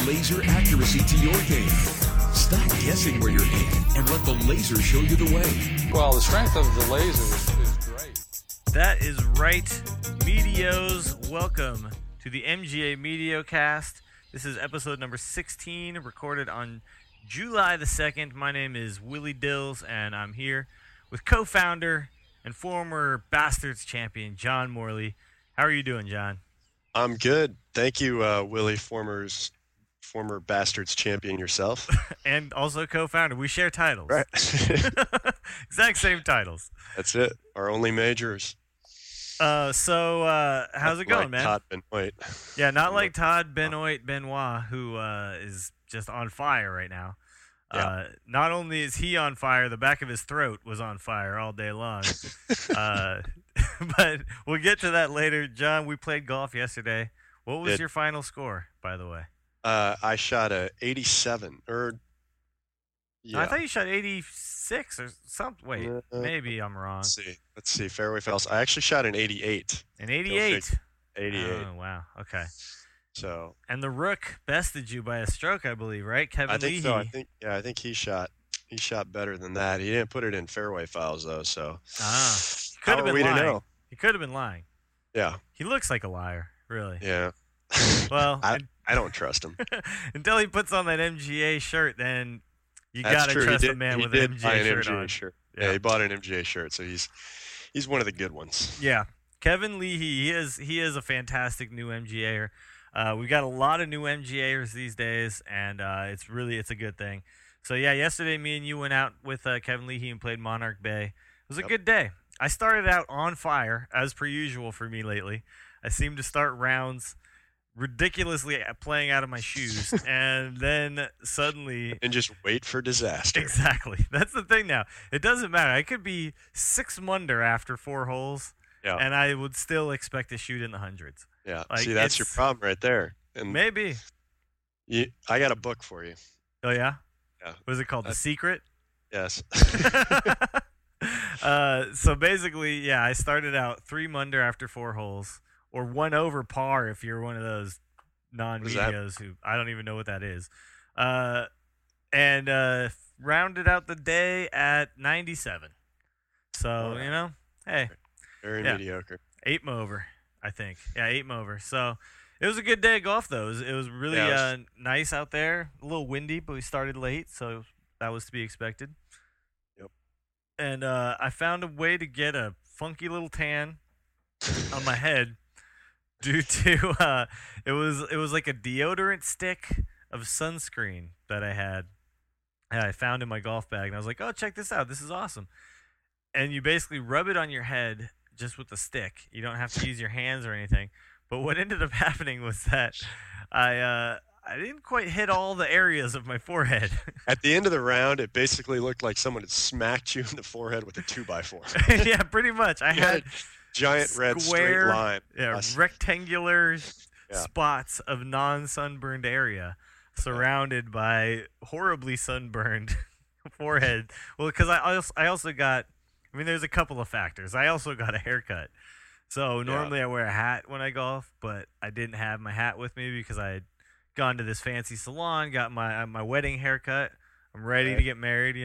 laser accuracy to your game. Stop guessing where you're headed and let the laser show you the way. Well, the strength of the laser is great. That is right. Medios, welcome to the MGA Mediocast. This is episode number 16, recorded on July the 2nd. My name is Willie Dills, and I'm here with co-founder and former Bastards champion, John Morley. How are you doing, John? I'm good. Thank you, Willie, former Bastards champion yourself. And also co-founder. We share titles. Right. Exact same titles. That's it. Our only majors. How's it going, man? Todd Benoit. Yeah, not like Todd Benoit, who is just on fire right now. Yeah. Not only is he on fire, the back of his throat was on fire all day long. But we'll get to that later. John, we played golf yesterday. What was your final score, by the way? I shot a 87. I thought you shot 86 or something. Wait, maybe I'm wrong. Let's see. Fairway Fells. I actually shot an 88. An 88? 88. Oh, wow. Okay. So. And the Rook bested you by a stroke, I believe, right? Kevin Leahy. So. I think he shot better than that. He didn't put it in Fairway Fouls, though, so. He could have been lying. Know? He could have been lying. Yeah. He looks like a liar, really. Yeah. Well, I don't trust him. Until he puts on that MGA shirt, then you That's gotta true. trust a man with an MGA shirt on. Yeah, he bought an MGA shirt, so he's one of the good ones. Yeah, Kevin Leahy, he is a fantastic new MGAer. We've got a lot of new MGAers these days, and it's a good thing. So yeah, yesterday me and you went out with Kevin Leahy and played Monarch Bay. It was a good day. I started out on fire, as per usual for me lately. I seem to start rounds ridiculously playing out of my shoes, and then suddenly... And just wait for disaster. Exactly. That's the thing now. It doesn't matter. I could be 6 under after 4 holes, and I would still expect to shoot in the hundreds. Yeah. See, that's your problem right there. And maybe. I got a book for you. Oh, yeah? Yeah. What is it called? The Secret? Yes. So basically, I started out 3 under after 4 holes, or 1 over par if you're one of those non-medios who I don't even know what that is, and rounded out the day at 97. So hey, very mediocre. 8 over, I think. Yeah, 8 over. So it was a good day of golf, though. It was really nice out there. A little windy, but we started late, so that was to be expected. Yep. And I found a way to get a funky little tan on my head due to it was like a deodorant stick of sunscreen that I found in my golf bag, and I was like, oh, check this out, this is awesome. And you basically rub it on your head just with a stick. You don't have to use your hands or anything. But what ended up happening was that I didn't quite hit all the areas of my forehead. At the end of the round, it basically looked like someone had smacked you in the forehead with a 2x4. Yeah, pretty much. I had giant red straight line. Yeah, rectangular spots of non-sunburned area surrounded by horribly sunburned forehead. Well, because I also got, there's a couple of factors. I also got a haircut. So normally I wear a hat when I golf, but I didn't have my hat with me because I had gone to this fancy salon, got my wedding haircut. I'm ready to get married,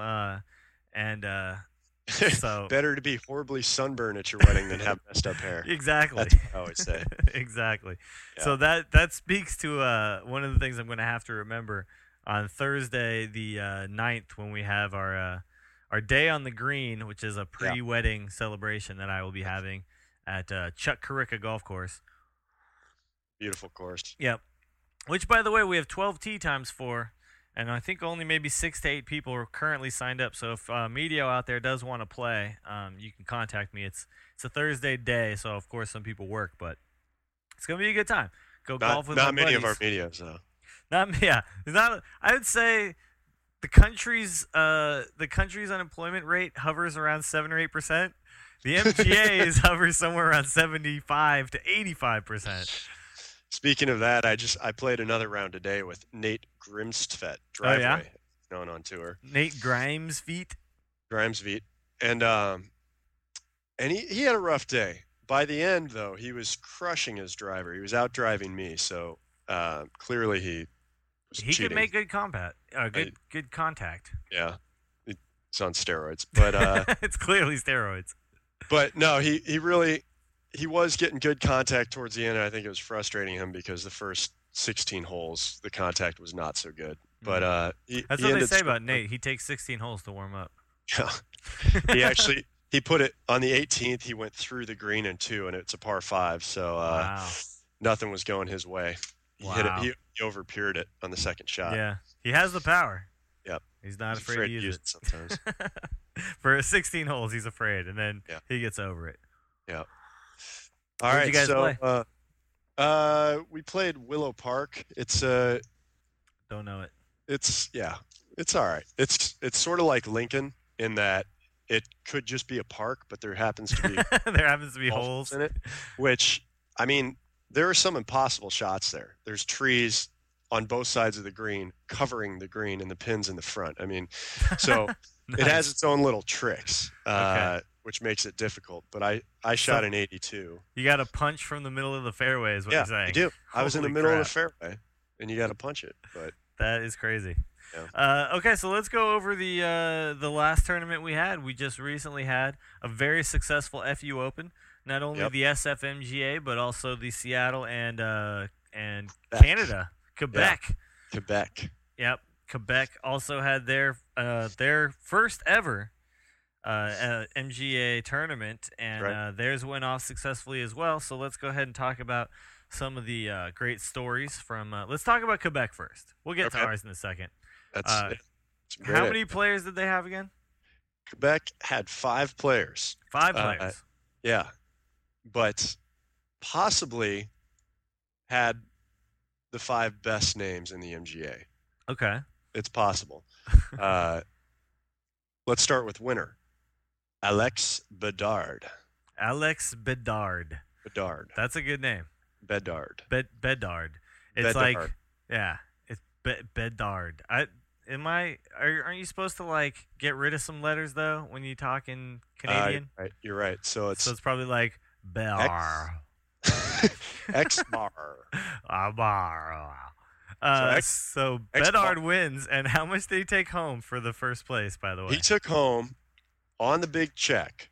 so better to be horribly sunburned at your wedding than have messed up hair. Exactly. That's what I always say. Exactly. Yeah. So that speaks to one of the things I'm going to have to remember on Thursday the 9th when we have our day on the green, which is a pre-wedding celebration that I will be having at Chuck Carrica Golf Course. Beautiful course. Yep. Which, by the way, we have 12 tee times for, and I think only maybe 6 to 8 people are currently signed up. So if Medio out there does want to play, you can contact me. It's a Thursday day, so of course some people work, but it's gonna be a good time. Golf with my buddies. Not many of our Medios, though. I would say the country's unemployment rate hovers around 7 or 8%. The MGA's hovers somewhere around 75 to 85%. Speaking of that, I played another round today with Nate Grimstvedt, driveway, known on tour. Nate Grimsvedt. And he had a rough day. By the end, though, he was crushing his driver. He was out driving me, so clearly was He cheating. could make good good contact. Yeah, it's on steroids, but It's clearly steroids. but no, he was getting good contact towards the end. And I think it was frustrating him because the first 16 holes, the contact was not so good. But That's what they say about Nate. He takes 16 holes to warm up. Yeah, he put it on the 18th. He went through the green in 2, and it's a par 5. So Wow. nothing was going his way. He hit Wow. it. He over-pured it on the second shot. Yeah, he has the power. Yep. He's not He's afraid to use it. sometimes. For 16 holes, he's afraid, and then Yeah. he gets over it. Yeah. All Where'd right. you guys so we played Willow Park. It's Don't know it. it's all right. It's sort of like Lincoln in that it could just be a park, but there happens to be There happens to be holes in it. Which, I mean, there are some impossible shots there. There's trees on both sides of the green covering the green and the pins in the front. I mean, so Nice. it has its own little tricks, Okay. which makes it difficult. But I shot an 82. You got to punch from the middle of the fairway, is what Yeah, you're saying. you do. I was in the Holy middle crap. of the fairway, and you got to punch it. But That is crazy. Yeah. Okay, so let's go over the last tournament we had. We just recently had a very successful FU Open. Not only Yep. the SFMGA, but also the Seattle and Quebec. Canada, Quebec. Quebec. Yep, Quebec also had their first ever MGA tournament, and Right. theirs went off successfully as well. So let's go ahead and talk about some of the great stories from. Let's talk about Quebec first. We'll get to Okay. ours in a second. That's it's great. How many players did they have again? Quebec had 5 players. 5 players. Yeah, but possibly had the 5 best names in the MGA. Okay. It's possible. Let's start with winner, Alex Bedard. Alex Bedard. Bedard. That's a good name. Bedard. Bedard. It's Bedard. like, yeah, it's Bedard. Aren't you supposed to like get rid of some letters though when you talk in Canadian? Right. You're right. So So it's probably like Bar. X-Bar. Bar. So X- Bedard wins, and how much did he take home for the first place? By the way, He took home on the big check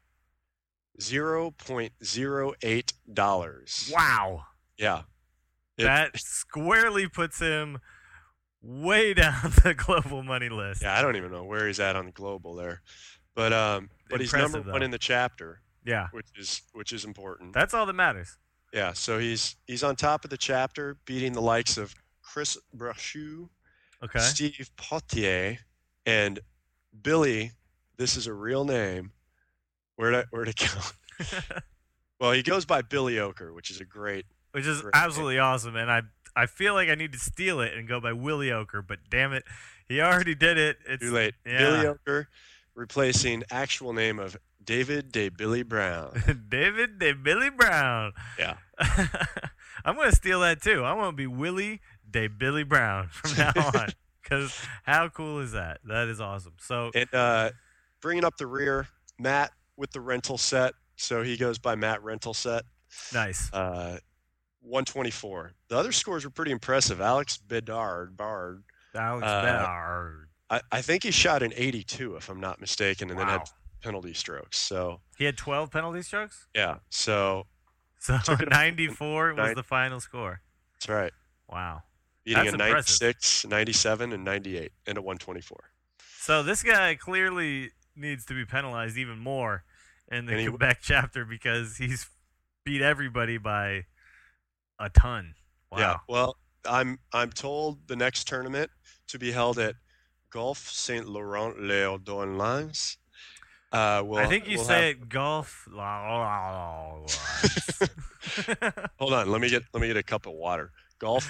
$0.08. wow, Yeah. that squarely puts him way down the global money list. Yeah, I don't even know where he's at on the global there, but he's number Impressive, 1 though. in the chapter, Yeah, which is important. that's all that matters. Yeah, so he's on top of the chapter, beating the likes of Chris Brachou, Okay. Steve Potier, and Billy. This is a real name. Where'd it go? Well, he goes by Billy Oker, which is a great. Which is Great. absolutely awesome, and I feel like I need to steal it and go by Willie Oker, but damn it, he already did it. It's Too late. Yeah. Billy Oker, replacing actual name of David De Billy Brown. David De Billy Brown. Yeah. I'm gonna steal that too. I want to be Willie De Billy Brown from now on. Because how cool is that? That is awesome. So And bringing up the rear, Matt with the rental set. So he goes by Matt Rental Set. nice. 124. The other scores were pretty impressive. Alex Bedard, Alex uh, Bedard. I think he shot an 82, if I'm not mistaken, and then Wow. had penalty strokes. So He had 12 penalty strokes. yeah, so So Took it up 94 was nine- the final score. that's right. Wow. Beating That's a impressive. 96, 97, and 98, and a 124. So this guy clearly needs to be penalized even more in the And he- Quebec chapter because he's beat everybody by a ton. Wow. Yeah. Well, I'm told the next tournament to be held at Golf Saint Laurent Les Deux I think you we'll say have- it golf. Hold on, let me get a cup of water. Golf.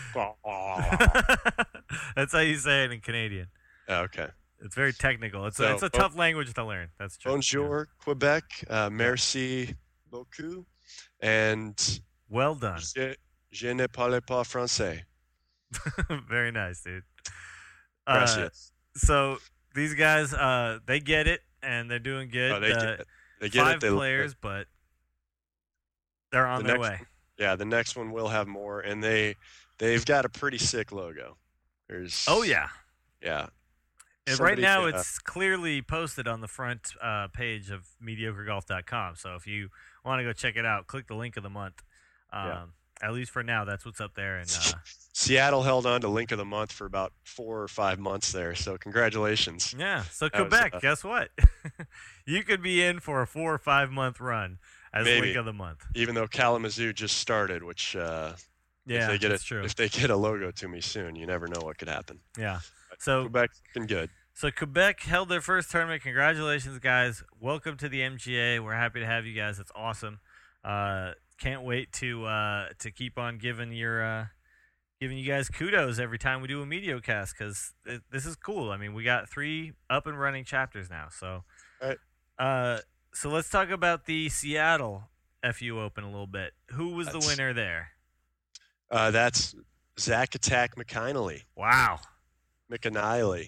That's how you say it in Canadian. Okay. It's very technical. It's So, a tough language to learn. That's true. Bonjour, Quebec. Merci beaucoup. And Yeah. Well done. je ne parle pas français. Very nice, dude. Gracias. So these guys, they get it and they're doing good. Oh, they get it. They get 5 it. They look players, but they're on The their next way. Yeah, the next one will have more, and they've got a pretty sick logo. There's Oh yeah. yeah. And right Somebody, now, it's clearly posted on the front page of mediocregolf.com. So if you want to go check it out, click the link of the month. Yeah. At least for now, that's what's up there. And Seattle held on to link of the month for about 4 or 5 months there. So congratulations. yeah, so That was, Quebec, guess what? You could be in for a 4 or 5 month run as Maybe. link of the month. Even though Kalamazoo just started, which Yeah, if true. they get a logo to me soon, you never know what could happen. Yeah. So Quebec's been good. So Quebec held their first tournament. Congratulations, guys! Welcome to the MGA. We're happy to have you guys. It's awesome. Can't wait to keep on giving you guys kudos every time we do a Mediocast because this is cool. I mean, we got 3 up and running chapters now. So, All right. So let's talk about the Seattle FU Open a little bit. Who was the winner there? That's Zach Attack McKinley. Wow, McAnally.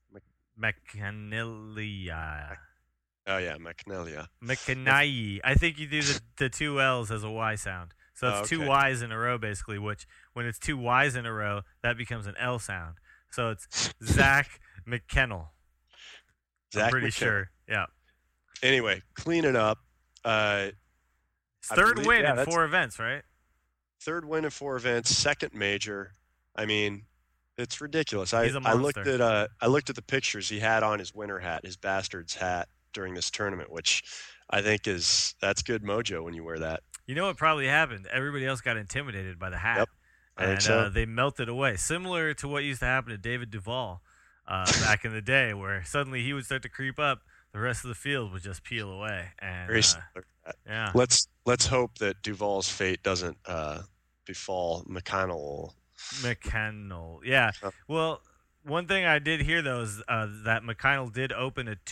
McAnally. Oh yeah, McNelia. McAnally. I think you do the 2 L's as a Y sound. So it's 2 okay. Y's in a row, basically, which when it's 2 Y's in a row, that becomes an L sound. So it's Zach McKennell. I'm Zach pretty McKennell. sure. Yeah. Anyway, clean it up. Third believe- win yeah, in that's- 4 events, right? Third win in 4 events, second major. I mean, it's ridiculous. He's a I looked monster. at the pictures he had on his winter hat, his bastard's hat during this tournament, which I think that's good mojo when you wear that. You know what probably happened? Everybody else got intimidated by the hat. Yep, I think And so. they melted away. Similar to what used to happen to David Duval back in the day, where suddenly he would start to creep up, the rest of the field would just peel away. And Very similar to that. yeah. Let's hope that Duval's fate doesn't befall McConnell. McConnell. Yeah. Oh. Well, one thing I did hear, though, is that McConnell did open a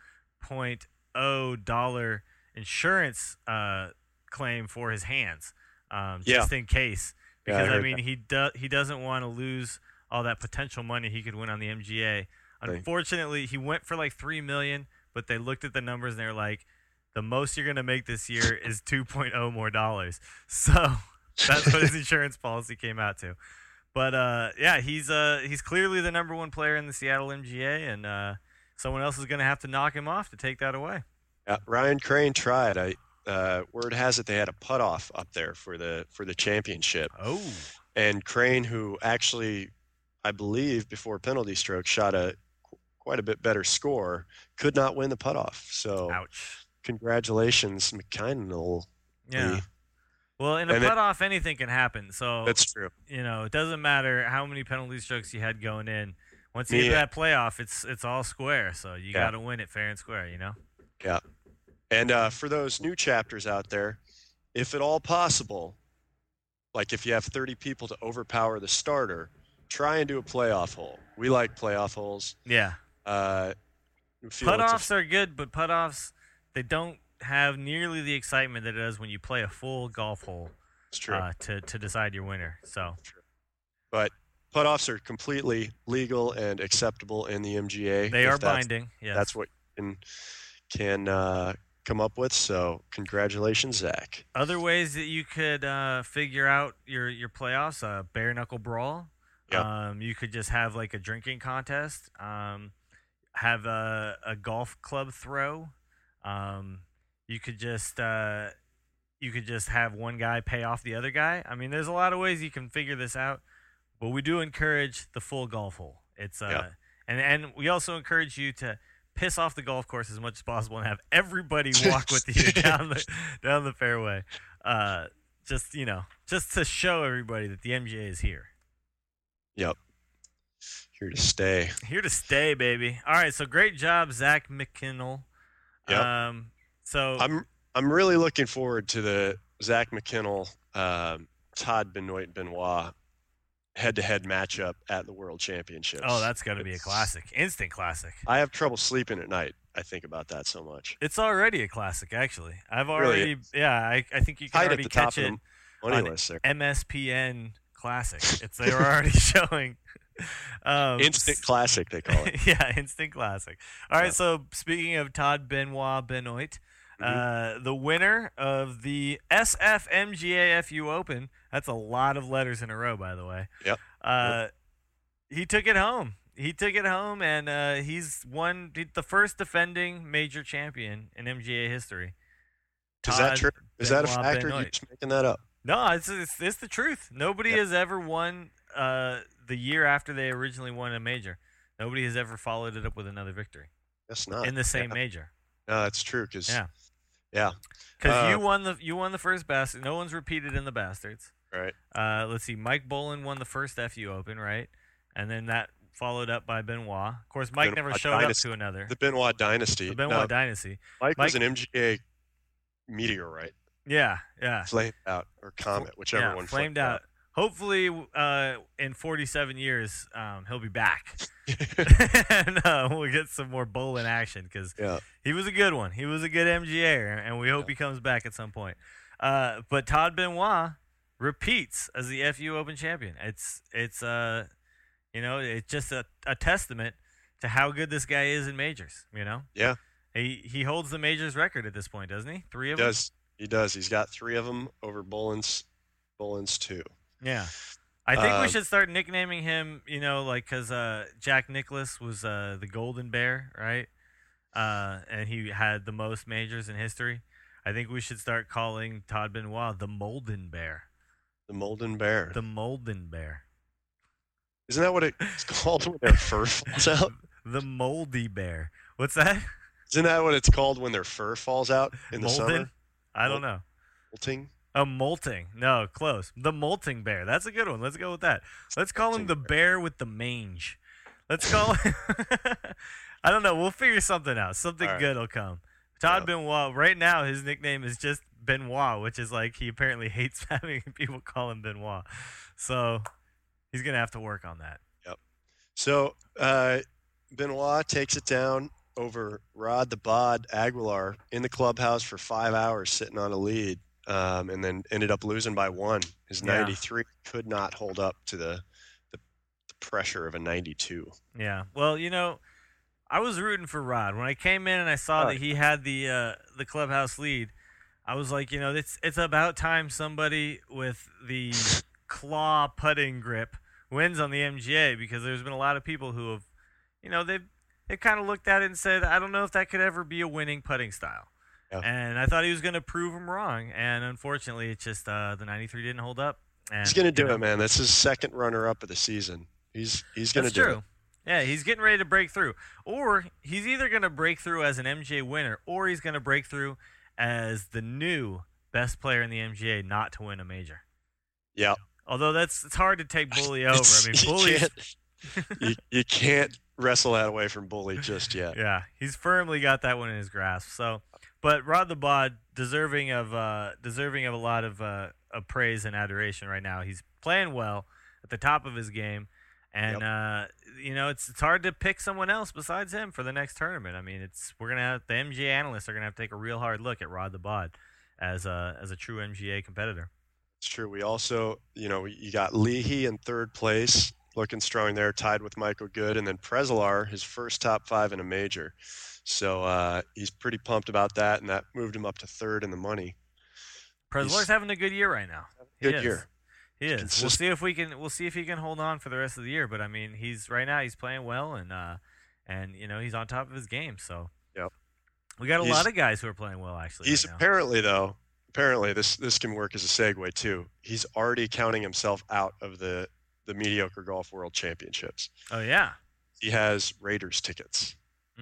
$2.0 insurance claim for his hands, just in case. Yeah, I Because, I heard mean, he doesn't want to lose all that potential money he could win on the MGA. Unfortunately, he went for like $3 million, but they looked at the numbers and they're like, the most you're going to make this year is $2.0 more dollars. So that's what his insurance policy came out to. But yeah, he's clearly the number 1 player in the Seattle MGA, and someone else is going to have to knock him off to take that away. Yeah, Ryan Crane tried. Word has it they had a putt off up there for the championship. Oh. And Crane, who actually, I believe, before penalty stroke, shot quite a bit better score, could not win the putt off. So, Ouch. congratulations, McKinnon. Yeah. Well, in a And it- putt-off, anything can happen. So, That's true. it doesn't matter how many penalty strokes you had going in. Once you get to Yeah. that playoff, it's all square. So you got to win it fair and square, Yeah. And for those new chapters out there, if at all possible, like if you have 30 people to overpower the starter, try and do a playoff hole. We like playoff holes. Yeah. We feel it's a- Putt-offs are good, but putt-offs, they don't have nearly the excitement that it does when you play a full golf hole It's true. to decide your winner. So But putt-offs are completely legal and acceptable in the MGA. they if are that's- binding. Yes. That's what you can come up with. So congratulations, Zach. Other ways that you could figure out your playoffs: bare knuckle brawl. Yep. You could just have like a drinking contest. Have a golf club throw. You could just have one guy pay off the other guy. I mean, there's a lot of ways you can figure this out, but we do encourage the full golf hole. It's and we also encourage you to piss off the golf course as much as possible and have everybody walk with you down the fairway. Just to show everybody that the MGA is here. Yep. Here to stay. Here to stay, baby. All right, so great job, Zach McKinnell. Yep. So I'm really looking forward to the Zach McKinnell, Todd Benoit head-to-head matchup at the World Championships. oh, that's got to be a classic, instant classic. I have trouble sleeping at night. I think about that so much. It's already a classic, actually. I've Really already, I think you can Tight at already the top catch of it the money on list there. MSPN Classic. They were already showing. Instant classic, they call it. Yeah, instant classic. All right, Yeah. so speaking of Todd Benoit, Mm-hmm. the winner of the SFMGA FU Open, that's a lot of letters in a row, by the way. Yep. He took it home. He took it home, and he's the first defending major champion in MGA history. Is that true? Is that a Benoit fact, or are you Benoit. just making that up? No, it's the truth. Nobody has ever won the year after they originally won a major. Nobody has ever followed it up with another victory Guess not. in the same major. No, that's true. Because Yeah. Because you won the first Bastard. No one's repeated in the Bastards. right. Let's see. Mike Bolin won the first FU Open, right? And then that followed up by Benoit. Of course, Mike never Benoit showed Dynasty. up to another. The Benoit Dynasty. The Benoit No, Dynasty. Mike was Mike- an MGA meteorite, Yeah. flamed out, or comet, whichever one flamed out. Hopefully, in 47 years, he'll be back, and we'll get some more Bolin action because Yeah. he was a good one. He was a good MGA, and we hope he comes back at some point. But Todd Benoit repeats as the FU Open champion. It's just a testament to how good this guy is in majors. Yeah. He holds the majors record at this point, doesn't he? 3 He of them. does. He does. He's got 3 of them over Bolin's 2. Yeah. I think we should start nicknaming him, because Jack Nicklaus was the Golden Bear, right? And he had the most majors in history. I think we should start calling Todd Benoit the Molden Bear. The Molden Bear. The Molden Bear. Isn't that what it's called when their fur falls out? The Moldy Bear. What's that? Isn't that what it's called when their fur falls out in the summer? I don't know. Molting? A molting. No, close. The molting bear. That's a good one. Let's go with that. Let's call him the bear with the mange. Let's call him. I don't know. We'll figure something out. Something All right. good will come. Todd Yeah. Benoit. Right now, his nickname is just Benoit, which is like he apparently hates having people call him Benoit. So he's gonna have to work on that. So Benoit takes it down over Rod the Bod Aguilar in the clubhouse for 5 hours, sitting on a lead, and then ended up losing by 1. His Yeah. 93 could not hold up to the pressure of a 92. Yeah. Well, I was rooting for Rod when I came in and I saw that he had the clubhouse lead. I was like, it's about time somebody with the claw putting grip wins on the MGA, because there's been a lot of people who have, they've kind of looked at it and said, I don't know if that could ever be a winning putting style. Yeah. And I thought he was going to prove him wrong, and unfortunately, it's just the 93 didn't hold up. And, He's gonna do it, man. That's his second runner-up of the season. He's gonna That's do true. it. Yeah, he's getting ready to break through. Or he's either going to break through as an MGA winner, or he's going to break through as the new best player in the MGA not to win a major. Yeah. Although it's hard to take Bully over. I mean, Bully's you can't wrestle that away from Bully just yet. yeah, he's firmly got that one in his grasp. So, but Rod the Bod deserving of a lot of praise and adoration right now. He's playing well at the top of his game. And it's hard to pick someone else besides him for the next tournament. I mean, we're gonna have the MGA analysts are gonna have to take a real hard look at Rod the Bod as a true MGA competitor. It's true. We also, you got Leahy in 3rd place, looking strong there, tied with Michael Good, and then Prezelar, his first top 5 in a major. So he's pretty pumped about that, and that moved him up to 3rd in the money. Prezelar's having a good year right now. He Good is. year. He is. Consistent. We'll see if he can hold on for the rest of the year. But I mean, he's playing well, and he's on top of his game. So Yep. we got a He's- lot of guys who are playing well actually. He's right now. apparently this can work as a segue too. He's already counting himself out of the Mediocre Golf World Championships. Oh yeah. He has Raiders tickets.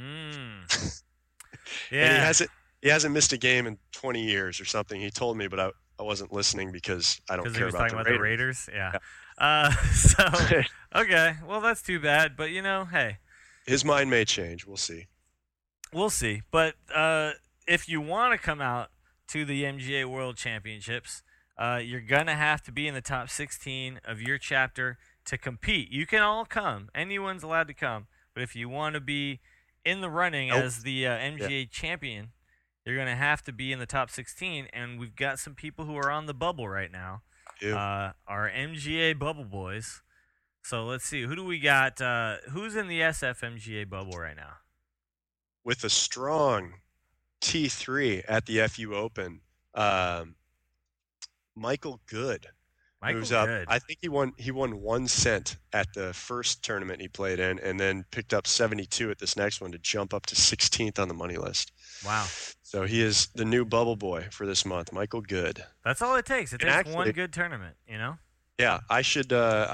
Yeah. And he hasn't missed a game in 20 years or something. He told me, but I wasn't listening because I don't Because he care was about talking the about Raiders. the Raiders. Yeah. So okay, well that's too bad. But hey, His mind may change. We'll see. we'll see. But if you want to come out to the MGA World Championships, you're gonna have to be in the top 16 of your chapter to compete. You can all come. Anyone's allowed to come. But if you want to be in the running as the MGA champion, you're gonna have to be in the top 16. And we've got some people who are on the bubble right now. Yeah. Our MGA bubble boys. So let's see. Who do we got? Who's in the SFMGA bubble right now? With a strong T3 at the FU Open, Michael Good Michael moves up. Good. I think he won 1 cent at the first tournament he played in, and then picked up 72 at this next one to jump up to 16th on the money list. Wow. So he is the new bubble boy for this month, Michael Good. That's all it takes. It And takes actually- one good tournament, you know? Yeah, I should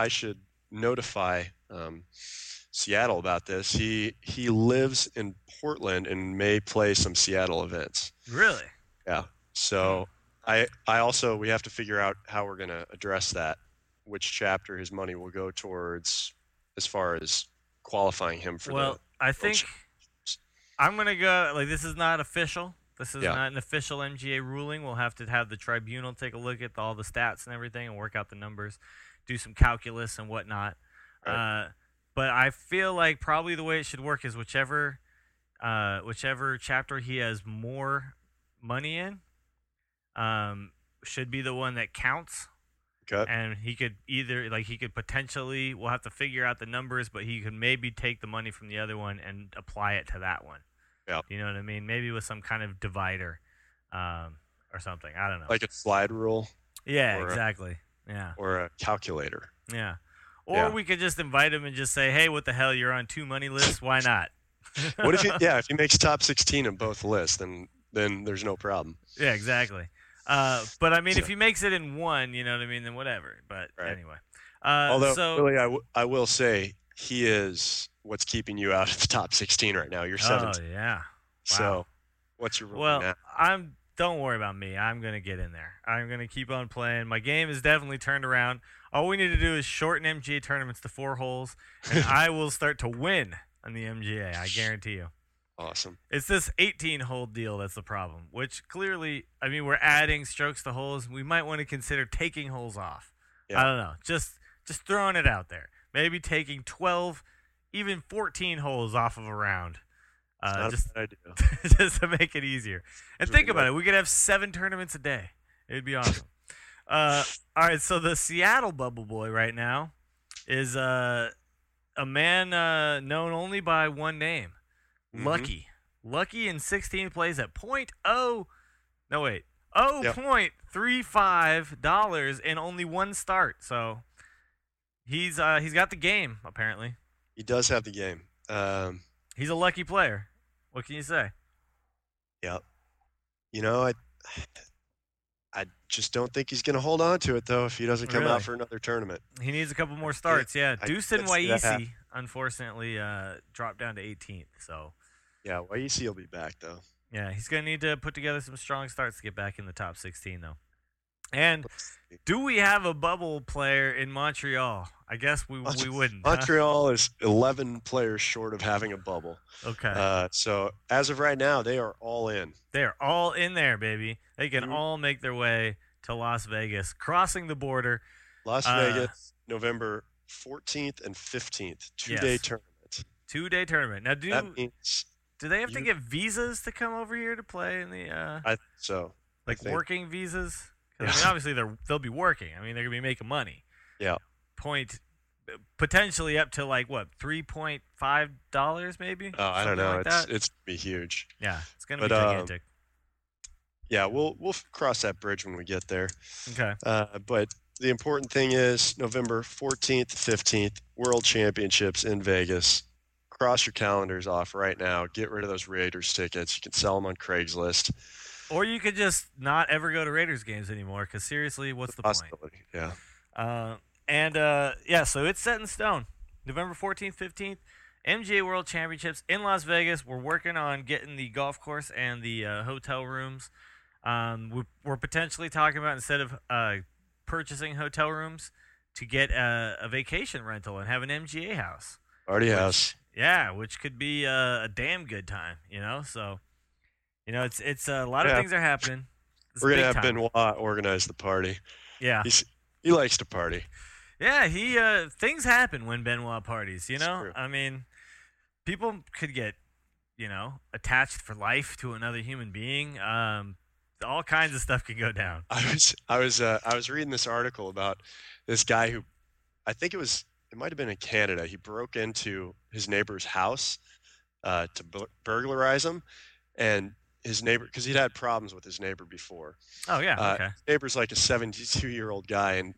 notify Seattle about this. He lives in Portland and may play some Seattle events. Really? Yeah. So I also, we have to figure out how we're going to address that, which chapter his money will go towards as far as qualifying him for Well, I think Championships. I'm going to go, like, this is not official. This is Yeah. not an official MGA ruling. We'll have to have the tribunal take a look at all the stats and everything and work out the numbers, do some calculus and whatnot. Right. But I feel like probably the way it should work is whichever chapter he has more money in should be the one that counts. Okay. And he could potentially, we'll have to figure out the numbers, but he could maybe take the money from the other one and apply it to that one. Yeah. You know what I mean? Maybe with some kind of divider or something. I don't know. Like a slide rule yeah, or exactly. Yeah. or a calculator. Yeah. Or Yeah. we could just invite him and just say, hey, what the hell? You're on 2 money lists. Why not? What if if he makes top 16 in both lists, then there's no problem. Yeah, exactly. But I mean, if So- he makes it in one, you know what I mean, then whatever. But Right. anyway. Although, so, really, I will say he is what's keeping you out of the top 16 right now. You're 17. oh, yeah. So, what's your rule Well, now? don't worry about me. I'm going to get in there. I'm going to keep on playing. My game is definitely turned around. All we need to do is shorten MGA tournaments to 4 holes, and I will start to win on the MGA. I guarantee you. Awesome. It's this 18-hole deal that's the problem, which clearly, I mean, we're adding strokes to holes. We might want to consider taking holes off. Yeah. I don't know. Just throwing it out there. Maybe taking 12, even 14 holes off of a round. Not Just a bad idea. just to make it easier. And That's think really about it. We could have 7 tournaments a day. It'd be awesome. All right, so the Seattle Bubble Boy right now is a man known only by one name, Mhm. Lucky. Lucky in 16 plays at Yep. $0.35 in only 1 start. So he's got the game apparently. He does have the game. He's a lucky player. What can you say? Yep. You know, I just don't think he's going to hold on to it, though, if he doesn't come Really? out for another tournament. He needs a couple more starts. Yeah, I Deuce can't see that Waisi happen. unfortunately dropped down to 18th. So Yeah, YEC will be back, though. yeah, he's gonna need to put together some strong starts to get back in the top 16 though. And do we have a bubble player in Montreal? I guess we wouldn't. huh? Montreal is 11 players short of having a bubble. Okay. So as of right now, they are all in. They're all in there, baby. They can Mhm. all make their way to Las Vegas, crossing the border. Las Uh, Vegas, November 14th and 15th, 2-day Yes. tournament. 2-day tournament. Now, That means do they have to you- get visas to come over here to play in the I think so. like think- working visas? 'Cause, I Yeah. mean, obviously they'll be working. I mean, they're gonna be making money. Yeah. Potentially up to like what, $3.5 maybe? Oh, I don't Something know. like It's that? it's gonna be huge. Yeah, it's gonna but, be gigantic. Yeah, we'll cross that bridge when we get there. Okay. But the important thing is November 14th, 15th, World Championships in Vegas. Cross your calendars off right now. Get rid of those Raiders tickets. You can sell them on Craigslist. Or you could just not ever go to Raiders games anymore. Because seriously, what's the point? Possibility. Yeah. So it's set in stone. November 14th, 15th, MGA World Championships in Las Vegas. We're working on getting the golf course and the hotel rooms. We're potentially talking about, instead of purchasing hotel rooms, to get a vacation rental and have an MGA house. Already has. Yeah, which could be a damn good time, you know? So, you know, it's a lot of Yeah. things are happening. It's We're going to big have time. Benoit organize the party. Yeah. He likes to party. Yeah, things happen when Benoit parties, you It's know? true. I mean, people could get, you know, attached for life to another human being. All kinds of stuff can go down. I was reading this article about this guy who, I think it might have been in Canada. He broke into his neighbor's house to burglarize him, and his neighbor, because he'd had problems with his neighbor before. Oh, yeah, okay. His neighbor's like a 72-year-old guy, and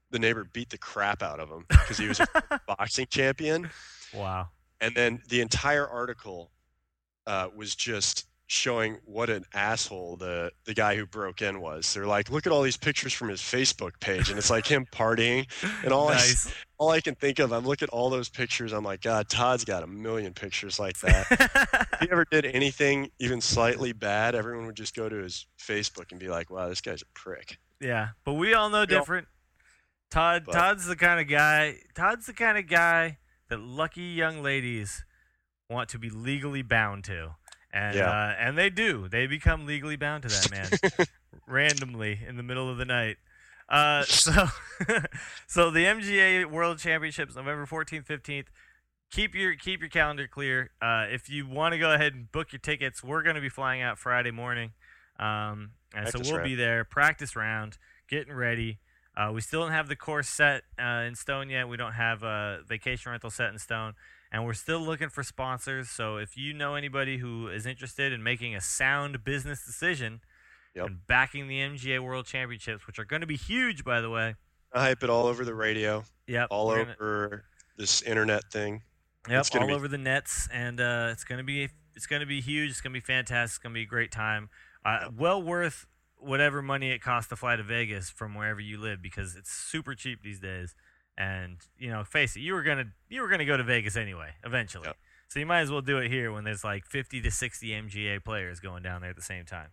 the neighbor beat the crap out of him because he was a boxing champion. Wow. And then the entire article was just showing what an asshole the guy who broke in was. They're like, look at all these pictures from his Facebook page, and it's like him partying. And all I can think of, I'm looking at all those pictures. I'm like, God, Todd's got a million pictures like that. If he ever did anything even slightly bad, everyone would just go to his Facebook and be like, wow, this guy's a prick. Yeah, but we all know different. Todd's the kind of guy. Todd's the kind of guy that lucky young ladies want to be legally bound to. And they do. They become legally bound to that man randomly in the middle of the night. So the MGA World Championships, November 14th, 15th. Keep your calendar clear. If you want to go ahead and book your tickets, we're going to be flying out Friday morning, and so we'll be there. Practice round, getting ready. We still don't have the course set in stone yet. We don't have a vacation rental set in stone. And we're still looking for sponsors. So if you know anybody who is interested in making a sound business decision and backing the MGA World Championships, which are going to be huge, by the way. I hype it all over the radio. Yep. All over this internet thing. Yep. All over the nets, and it's going to be huge. It's going to be fantastic. It's going to be a great time. Well worth whatever money it costs to fly to Vegas from wherever you live, because it's super cheap these days. And face it, you were gonna go to Vegas anyway, eventually. Yep. So you might as well do it here when there's like 50 to 60 MGA players going down there at the same time.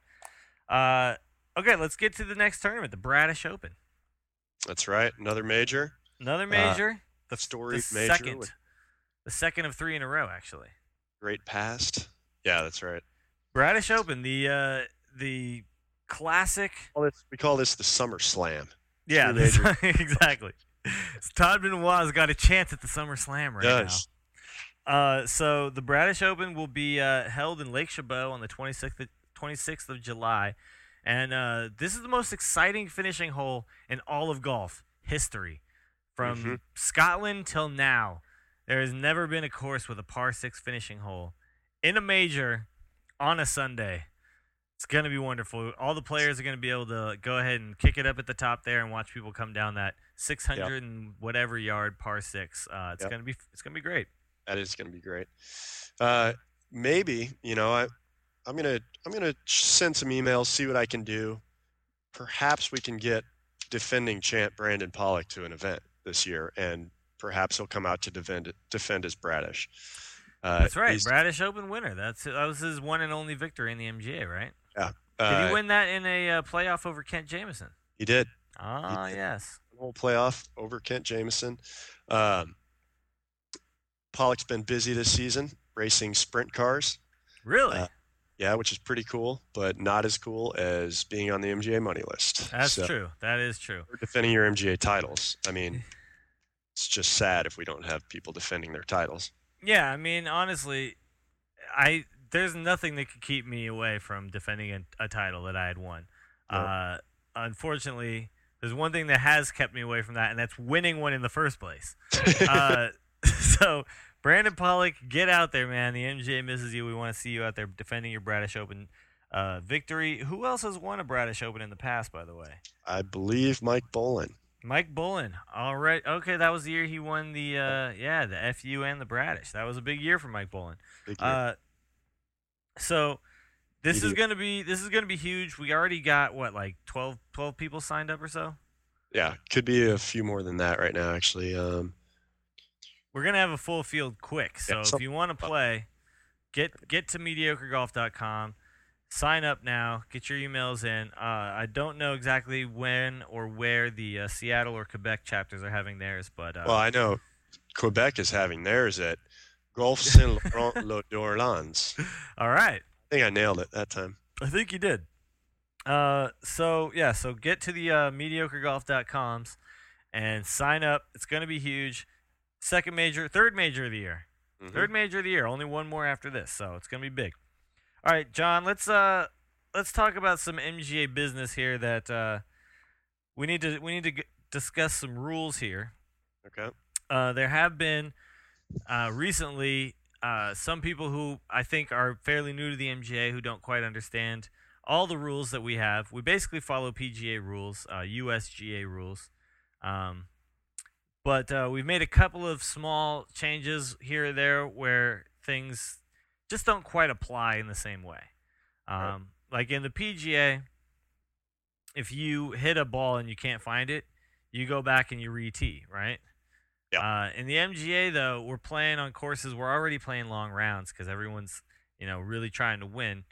Okay, let's get to the next tournament, the Bradish Open. That's right, another major. Another major. The major. The second of 3 in a row, actually. Great past. Yeah, that's right. Bradish Open, the classic. We call this the Summer Slam. Yeah, exactly. Todd Benoit has got a chance at the Summer Slam right now. So the Bradish Open will be held in Lake Chabot on the 26th of July. And this is the most exciting finishing hole in all of golf history. From Scotland till now, there has never been a course with a par 6 finishing hole in a major on a Sunday. It's going to be wonderful. All the players are going to be able to go ahead and kick it up at the top there and watch people come down that 600 and whatever yard par 6. It's going to be great. That is going to be great. Maybe, I'm going to send some emails, see what I can do. Perhaps we can get defending champ Brandon Pollock to an event this year, and perhaps he'll come out to defend his Bradish. That's right, Bradish Open winner. That was his one and only victory in the MGA, right? Yeah. Did he win that in a playoff over Kent Jamieson? He did. Yes. The whole playoff over Kent Jamieson. Pollock's been busy this season racing sprint cars. Really? Yeah, which is pretty cool, but not as cool as being on the MGA money list. That's true. That is true. Or defending your MGA titles. I mean, it's just sad if we don't have people defending their titles. Yeah, I mean, honestly, there's nothing that could keep me away from defending a title that I had won. Nope. Unfortunately, there's one thing that has kept me away from that, and that's winning one in the first place. So, Brandon Pollock, get out there, man. The MGA misses you. We want to see you out there defending your Bradish Open victory. Who else has won a Bradish Open in the past, by the way? I believe Mike Bolin. Mike Bolin. All right. Okay, that was the year he won the FU and the Bradish. That was a big year for Mike Bolin. Big year. So this is gonna be huge. We already got what, like 12 people signed up or so? Yeah, could be a few more than that right now, actually. We're gonna have a full field quick. So if you want to play, get to mediocregolf.com. Sign up now. Get your emails in. I don't know exactly when or where the Seattle or Quebec chapters are having theirs, but well, I know Quebec is having theirs at Golf Saint-Laurent-l'Orleans. All right. I think I nailed it that time. I think you did. So get to the mediocregolf.coms and sign up. It's going to be huge. Third major of the year. Mm-hmm. Third major of the year. Only one more after this, so it's going to be big. All right, John, let's talk about some MGA business here that we need to discuss some rules here. Okay. There have been recently some people who I think are fairly new to the MGA who don't quite understand all the rules that we have. We basically follow PGA rules, USGA rules. But we've made a couple of small changes here or there where things just don't quite apply in the same way. Right. Like in the PGA, if you hit a ball and you can't find it, you go back and you re-tee, right? Yeah. In the MGA, though, we're playing on courses. We're already playing long rounds because everyone's, really trying to win.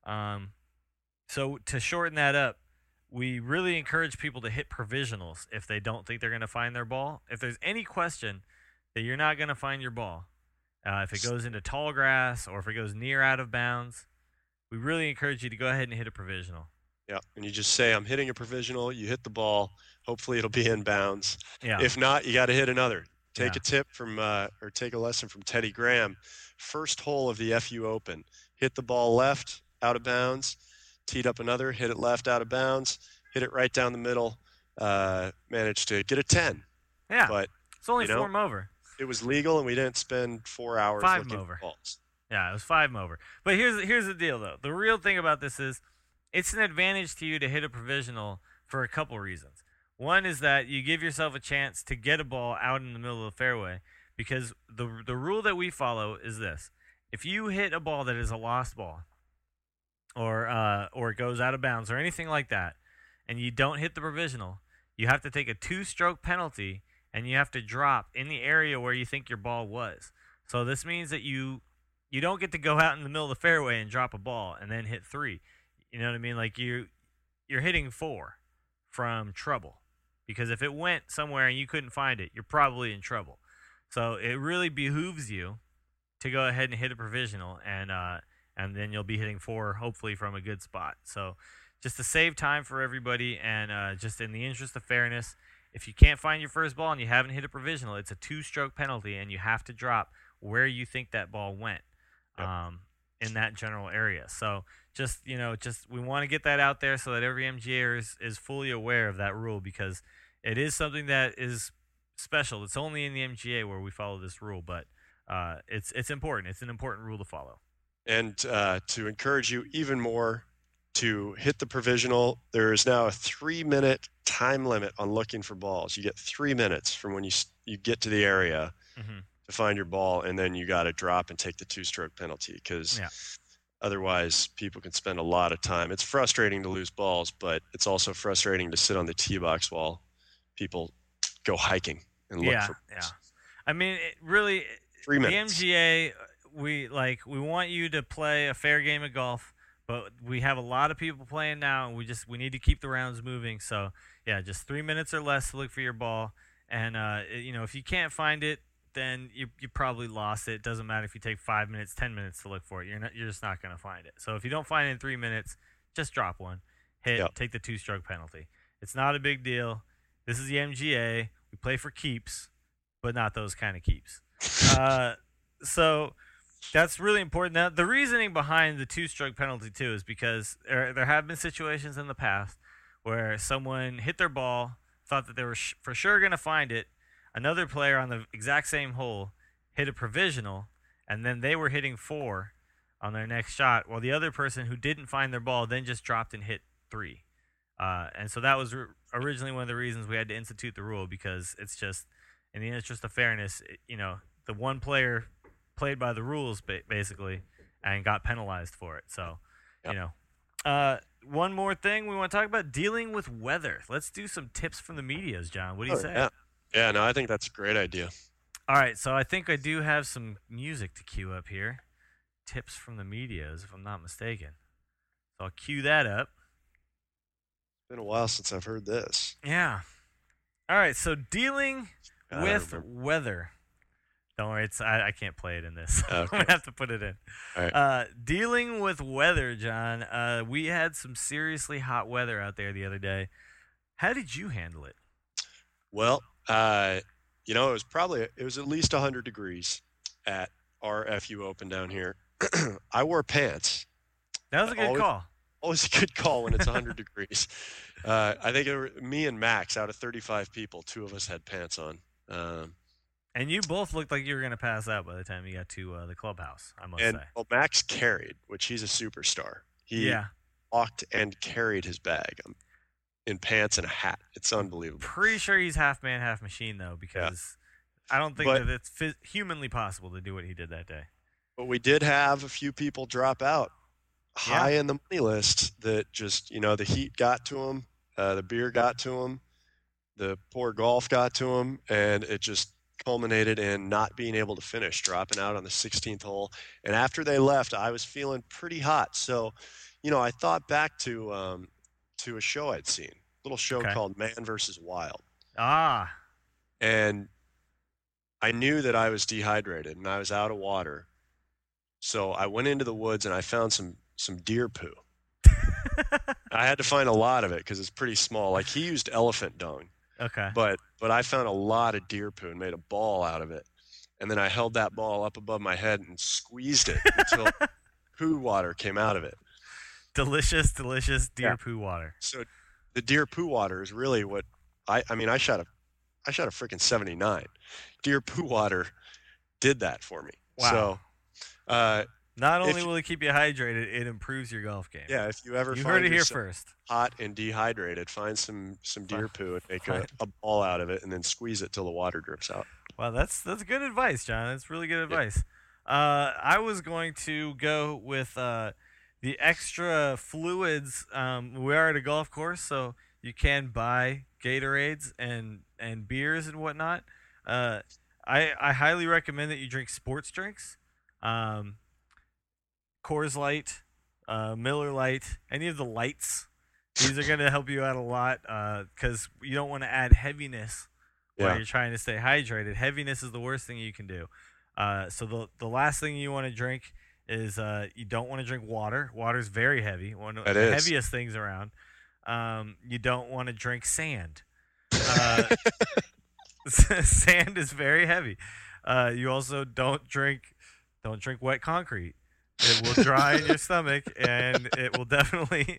So to shorten that up, we really encourage people to hit provisionals if they don't think they're going to find their ball. If there's any question that you're not going to find your ball, if it goes into tall grass or if it goes near out of bounds, we really encourage you to go ahead and hit a provisional. Yeah, and you just say, I'm hitting a provisional, you hit the ball, hopefully it'll be in bounds. Yeah. If not, you got to hit another. Take Yeah. a tip from, or take a lesson from Teddy Graham. First hole of the FU Open, hit the ball left, out of bounds, teed up another, hit it left, out of bounds, hit it right down the middle, managed to get a 10. Yeah. But It's only you know, 4 over. it was legal, and we didn't spend 4 hours 5 looking over. at balls. Yeah, it was 5 over. But here's the deal, though. The real thing about this is it's an advantage to you to hit a provisional for a couple reasons. One is that you give yourself a chance to get a ball out in the middle of the fairway because the rule that we follow is this. If you hit a ball that is a lost ball or it goes out of bounds or anything like that and you don't hit the provisional, you have to take a 2-stroke penalty and you have to drop in the area where you think your ball was. So this means that you don't get to go out in the middle of the fairway and drop a ball and then hit 3. You know what I mean? Like you're hitting 4 from trouble. Because if it went somewhere and you couldn't find it, you're probably in trouble. So it really behooves you to go ahead and hit a provisional, and then you'll be hitting 4, hopefully from a good spot. So just to save time for everybody, and just in the interest of fairness, if you can't find your first ball and you haven't hit a provisional, it's a 2-stroke penalty, and you have to drop where you think that ball went. Yep. In that general area. So just we want to get that out there so that every MGA is fully aware of that rule because it is something that is special. It's only in the MGA where we follow this rule, but it's important. It's an important rule to follow. And to encourage you even more to hit the provisional, there is now a 3-minute time limit on looking for balls. You get 3 minutes from when you get to the area to find your ball, and then you got to drop and take the 2-stroke penalty because otherwise people can spend a lot of time. It's frustrating to lose balls, but it's also frustrating to sit on the tee box while people go hiking and look for balls. Yeah. I mean, really, 3 minutes. The MGA, we want you to play a fair game of golf, but we have a lot of people playing now, and we need to keep the rounds moving. So, yeah, just 3 minutes or less to look for your ball. And, if you can't find it, then you probably lost it. It doesn't matter if you take 5 minutes, 10 minutes to look for it. You're just not going to find it. So if you don't find it in 3 minutes, just drop one, take the 2-stroke penalty. It's not a big deal. This is the MGA. We play for keeps, but not those kind of keeps. So that's really important. Now, the reasoning behind the 2-stroke penalty too is because there have been situations in the past where someone hit their ball, thought that they were for sure going to find it. Another player on the exact same hole hit a provisional, and then they were hitting 4 on their next shot, while the other person who didn't find their ball then just dropped and hit 3. And so that was originally one of the reasons we had to institute the rule, because it's just, in the interest of fairness, the one player played by the rules, basically, and got penalized for it. So, one more thing we want to talk about, dealing with weather. Let's do some tips from the medias, John. What do you say? Yeah, no, I think that's a great idea. All right, so I think I do have some music to cue up here. Tips from the medias, if I'm not mistaken. So I'll cue that up. It's been a while since I've heard this. Yeah. All right, so dealing with weather. Don't worry, I can't play it in this. Okay. I'm going to have to put it in. All right. Dealing with weather, John. We had some seriously hot weather out there the other day. How did you handle it? Well, it was at least 100 degrees at our FU Open down here. I wore pants. That was a good call. Always a good call when it's 100 degrees. I think it was me and Max, out of 35 people, 2 of us had pants on. And you both looked like you were going to pass out by the time you got to the clubhouse, I must say. Well, Max carried, which he's a superstar. He walked and carried his bag. in pants and a hat. It's unbelievable. Pretty sure he's half man, half machine though, because I don't think But- that it's humanly possible to do what he did that day. But we did have a few people drop out high in the money list that just, the heat got to them, the beer got to them, the poor golf got to them, and it just culminated in not being able to finish, dropping out on the 16th hole. And after they left, I was feeling pretty hot. So, I thought back to a show I'd seen, a little show Okay. called Man vs. Wild. Ah, And I knew that I was dehydrated and I was out of water. So I went into the woods and I found some deer poo. I had to find a lot of it because it's pretty small. Like he used elephant dung, okay. but I found a lot of deer poo and made a ball out of it. And then I held that ball up above my head and squeezed it until poo water came out of it. Delicious deer Yeah. poo water. So the deer poo water is really what I shot a freaking 79. Deer poo water did that for me. Wow. So Not If only you- will it keep you hydrated, it improves your golf game. yeah, if you ever You find heard it here yourself first. hot and dehydrated, find some deer poo and make Fine. a ball out of it and then squeeze it till the water drips out. Wow, that's good advice, John. That's really good advice. I was going to go with the extra fluids. We are at a golf course, so you can buy Gatorades and beers and whatnot. I highly recommend that you drink sports drinks. Coors Light, Miller Lite, any of the lights. These are going to help you out a lot because you don't want to add heaviness while Yeah. you're trying to stay hydrated. Heaviness is the worst thing you can do. So the last thing you want to drink is you don't want to drink water. Water's very heavy, one of It the is. heaviest things around. You don't want to drink sand. Sand is very heavy. You also don't drink wet concrete. It will dry in your stomach, and it will definitely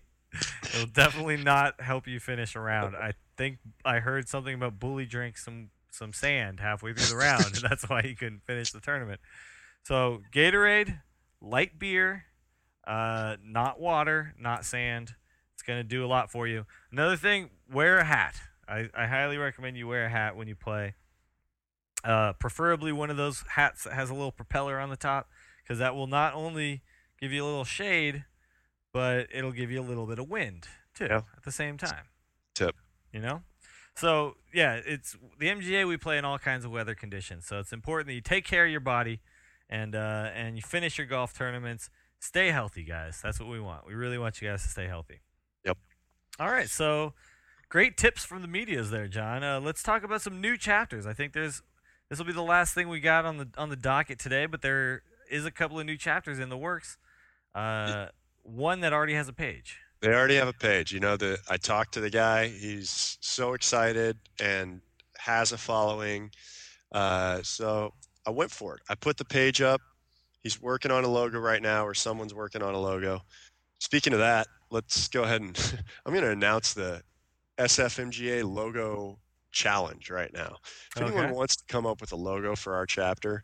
not help you finish a round. I think I heard something about Bully drank some sand halfway through the round, and that's why he couldn't finish the tournament. So Gatorade, light beer, not water, not sand. It's gonna do a lot for you. Another thing, wear a hat. I highly recommend you wear a hat when you play. Preferably one of those hats that has a little propeller on the top, because that will not only give you a little shade, but it'll give you a little bit of wind too Yeah. at the same time. Tip. So yeah, it's the MGA. We play in all kinds of weather conditions, so it's important that you take care of your body, and you finish your golf tournaments. Stay healthy, guys. That's what we want. We really want you guys to stay healthy. Yep. All right, so great tips from the medias there, John. Let's talk about some new chapters. I think this will be the last thing we got on the docket today, but there is a couple of new chapters in the works. One that already has a page. They already have a page. I talked to the guy. He's so excited and has a following. So I went for it. I put the page up. He's working on a logo right now, or someone's working on a logo. Speaking of that, let's go ahead and I'm going to announce the SFMGA logo challenge right now. If anyone Okay. wants to come up with a logo for our chapter,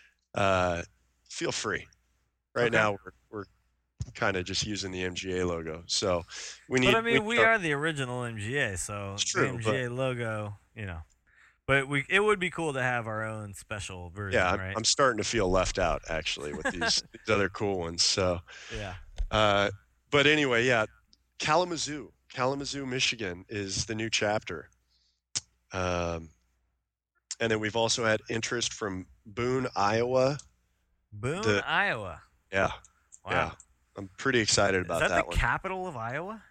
feel free. Right Okay. now, we're kind of just using the MGA logo. So we need. But I mean, we are the original MGA, so It's true, the MGA logo, But it would be cool to have our own special version, Yeah, right? I'm starting to feel left out actually with these other cool ones. So, Yeah. but anyway, yeah, Kalamazoo, Michigan is the new chapter. And then we've also had interest from Boone, Iowa. Boone, Iowa. Yeah, Wow. yeah, I'm pretty excited about Is that the one. capital of Iowa?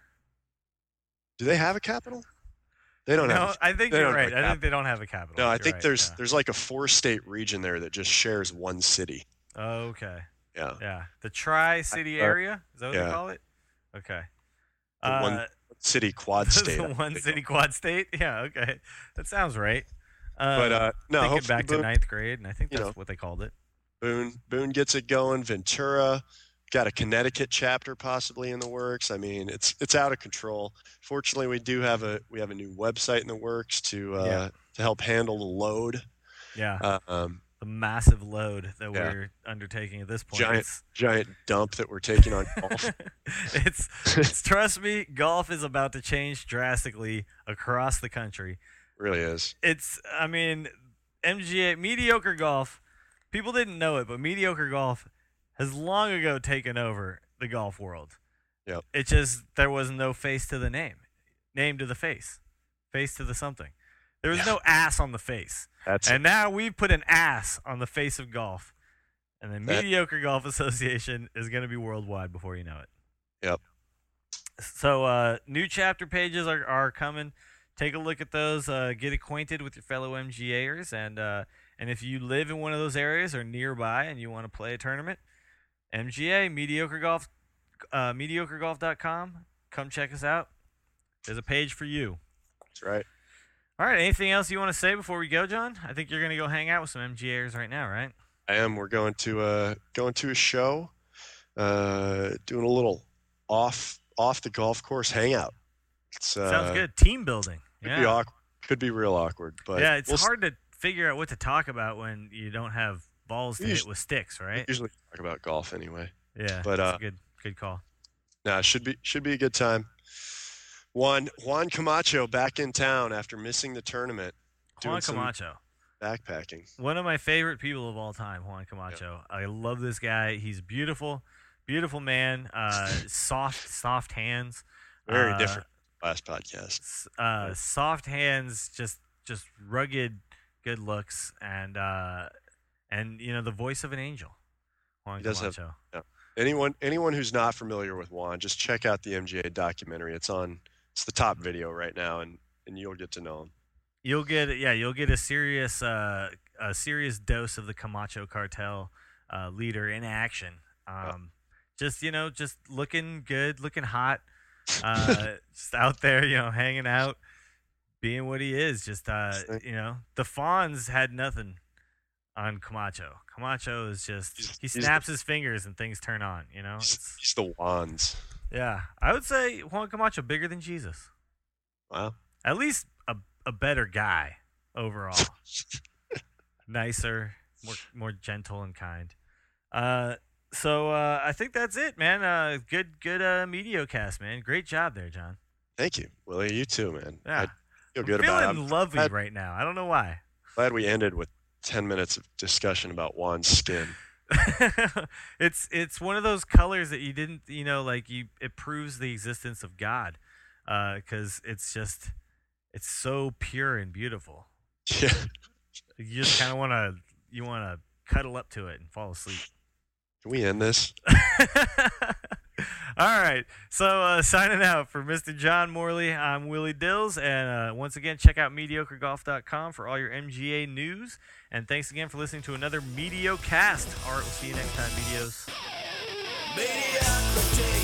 Do they have a capital? They don't No, have. I think they you're don't have right. a I think capital. they don't have a capital. No, I You're think right, there's like a 4-state region there that just shares one city. yeah. Okay. Yeah, Yeah. The Tri-City area? Is that what they yeah. call it? Okay. The one city quad state. the I one think. city quad state? Yeah, okay. That sounds right. But no, thinking hopefully back to Boone, ninth grade, and I think you that's know. what they called it. Boone gets it going. Ventura got a Connecticut chapter possibly in the works. I mean, it's out of control. Fortunately, we have a new website in the works to Yeah. help handle the load. Yeah. the massive load that Yeah. we're undertaking at this point. Giant dump that we're taking on golf. It's trust me, golf is about to change drastically across the country. Really is. I mean, MGA mediocre golf. People didn't know it, but mediocre golf has long ago taken over the golf world. Yep. It just there was no face to the name to the face to the something. There was no ass on the face. And now we've put an ass on the face of golf. And the Mediocre Golf Association is going to be worldwide before you know it. Yep. So new chapter pages are coming. Take a look at those. Get acquainted with your fellow MGAers. And if you live in one of those areas or nearby and you want to play a tournament, MGA, mediocregolf.com. Come check us out. There's a page for you. That's right. All right. Anything else you want to say before we go, John? I think you're going to go hang out with some MGAers right now, right? I am. We're going to a show, doing a little off the golf course hangout. Sounds good. Team building. Could be awkward. Could be real awkward, but yeah, it's hard to figure out what to talk about when you don't have balls to hit with sticks, right? We usually talk about golf anyway. Yeah, but that's a good call. Nah, it should be a good time. Juan Camacho back in town after missing the tournament. Juan Camacho. Backpacking. One of my favorite people of all time, Juan Camacho. Yeah. I love this guy. He's beautiful, beautiful man. Soft hands. Very different last podcast. Soft hands, just rugged, good looks, and the voice of an angel. Juan Camacho. Anyone who's not familiar with Juan, just check out the MGA documentary. It's the top video right now, and you'll get to know him. You'll get a serious dose of the Camacho cartel leader in action. Just looking good, looking hot, just out there, hanging out, being what he is. Just the Fonz had nothing on Camacho. Camacho is just he snaps his fingers and things turn on. He's the wands. Yeah, I would say Juan Camacho bigger than Jesus. Wow. At least a better guy overall. Nicer, more gentle and kind. So I think that's it, man. Good Mediocast, man. Great job there, John. Thank you, Willie. You too, man. Yeah. I feel good about it. I'm feeling lovely right now. I don't know why. Glad we ended with 10 minutes of discussion about Juan's skin. It's one of those colors that you didn't, it proves the existence of God, because it's so pure and beautiful. Yeah. You just kind of want to cuddle up to it and fall asleep. Can we end this? All right. So signing out for Mr. John Morley, I'm Willie Dills. And once again, check out MediocreGolf.com for all your MGA news. And thanks again for listening to another Mediocast. All right, we'll see you next time, Medios. Mediocrity.